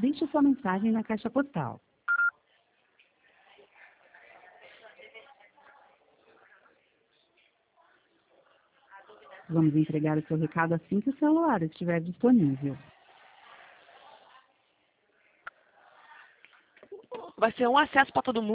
Deixe sua mensagem na caixa postal. Vamos entregar o seu recado assim que o celular estiver disponível. Vai ser um acesso para todo mundo.